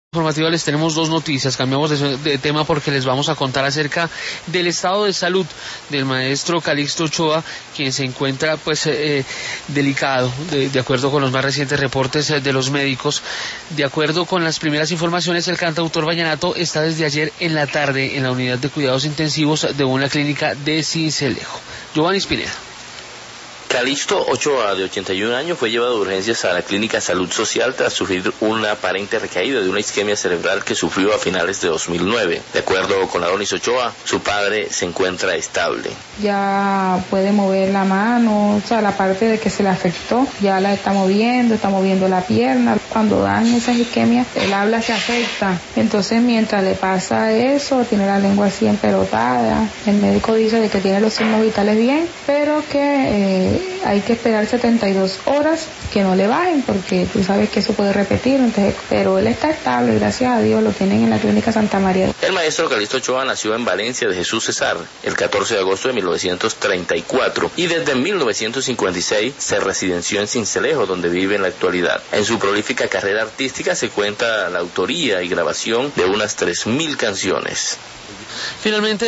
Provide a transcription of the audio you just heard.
Informativa les tenemos dos noticias. Cambiamos de tema porque les vamos a contar acerca del estado de salud del maestro Calixto Ochoa, quien se encuentra delicado, de acuerdo con los más recientes reportes de los médicos. De acuerdo con las primeras informaciones, el cantautor vallenato está desde ayer en la tarde en la unidad de cuidados intensivos de una clínica de Sincelejo. Giovanni Spineda. Calixto Ochoa, de 81 años, fue llevado de urgencias a la Clínica Salud Social tras sufrir una aparente recaída de una isquemia cerebral que sufrió a finales de 2009. De acuerdo con Adonis Ochoa, su padre se encuentra estable. Ya puede mover la mano, o sea, la parte de que se le afectó, ya la está moviendo la pierna. Cuando dan esas isquemias, el habla se afecta. Entonces, mientras le pasa eso, tiene la lengua así empelotada. El médico dice de que tiene los signos vitales bien, pero que hay que esperar 72 horas que no le bajen, porque tú sabes que eso puede repetir. Entonces, pero él está estable, gracias a Dios, lo tienen en la clínica Santa María. El maestro Calixto Ochoa nació en Valencia de Jesús Cesar el 14 de agosto de 1934 y desde 1956 se residenció en Sincelejo, donde vive en la actualidad. En su prolífica carrera artística se cuenta la autoría y grabación de unas 3.000 canciones. Finalmente,